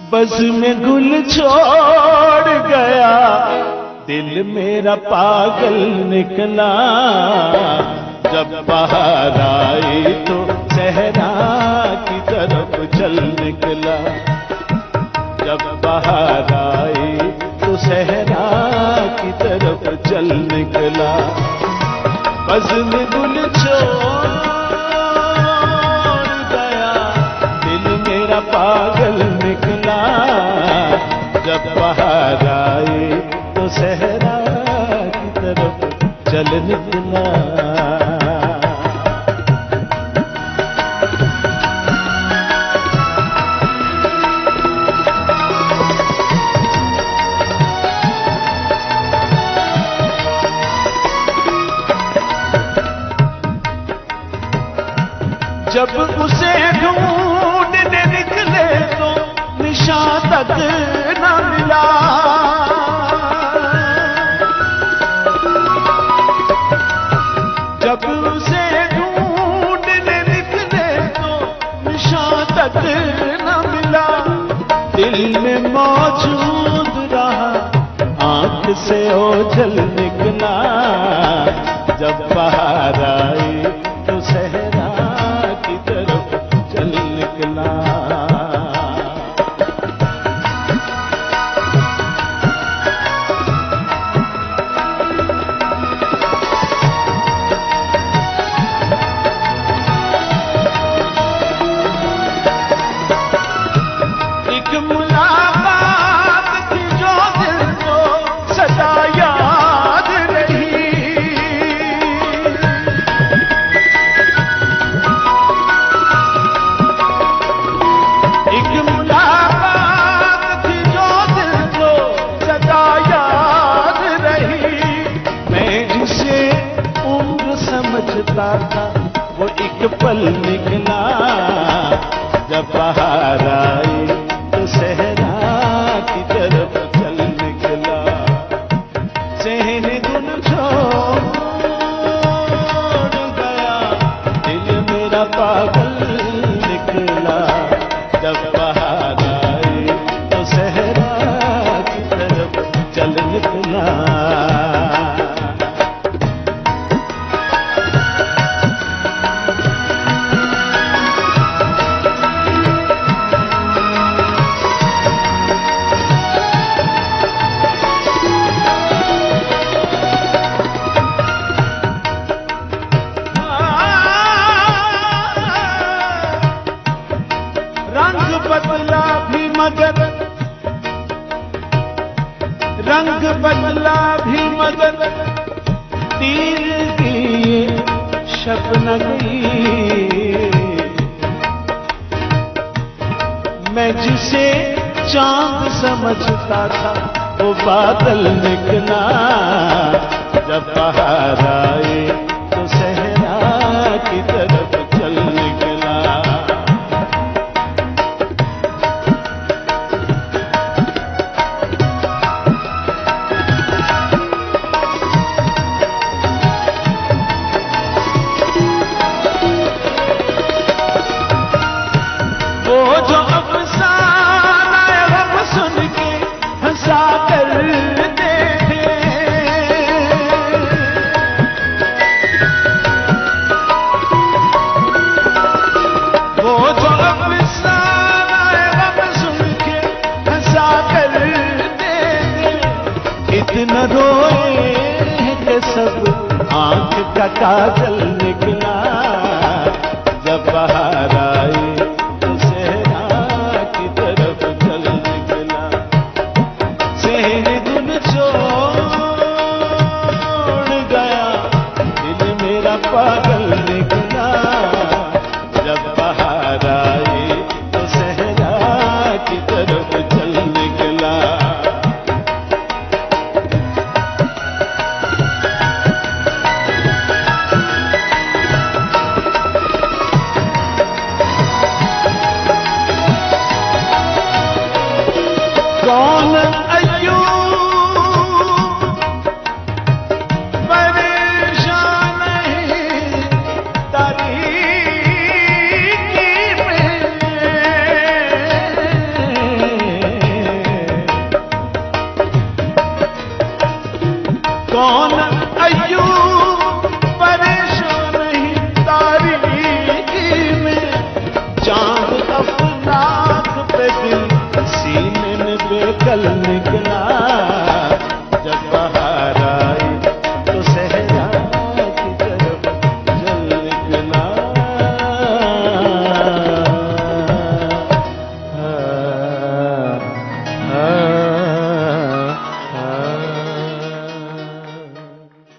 Buzz में गुल छोड़ गया, दिल मेरा पागल निकला। जब बाहर आई तो सहरा की तरफ चल निकला। जब बाहर आई तो सहरा की तरफ चल निकला। बज़ में गुल छोड़ गया, दिल मेरा पागल निकला। जब बाहर आई तो सहरा की तरफ चल निकला। जब उसे ढूंढने निकले तो निशान तक न मिला। जब उसे ढूंढने निकले तो निशान तक न मिला। दिल में मौजूद रहा, आंख से ओझल निकला। जब बाहर आई तो सहरा की तरफ चल निकला। एक मुलाकात थी जो दिल को सदा याद रही। एक मुलाकात थी जो दिल को सदा याद रही। मैं जिसे उम्र समझता था वो एक पल निकला। जब बाहर आई तो सहरा की तरफ चल निकला। सहने गुल छोड़ गया, दिल मेरा पागल निकला। जब बाहर आई तो सहरा की तरफ चल निकला। रंग बदला भी मगर तीर की शब न गई। मैं जिसे चांद समझता था वो बादल निकला। जब बाहर आए तो सहरा की तरफ चल निकला। वो जो अफसाना हम सुन के हंसा करते थे। वो जो अफसाना हम सुन के हंसा करते थे। इतना रोए कि सब आंख का काजल निकला। जब बाहर आई पागल निकला। जब बाहर आई तो सहरा की तरफ चल निकला। निकला। जब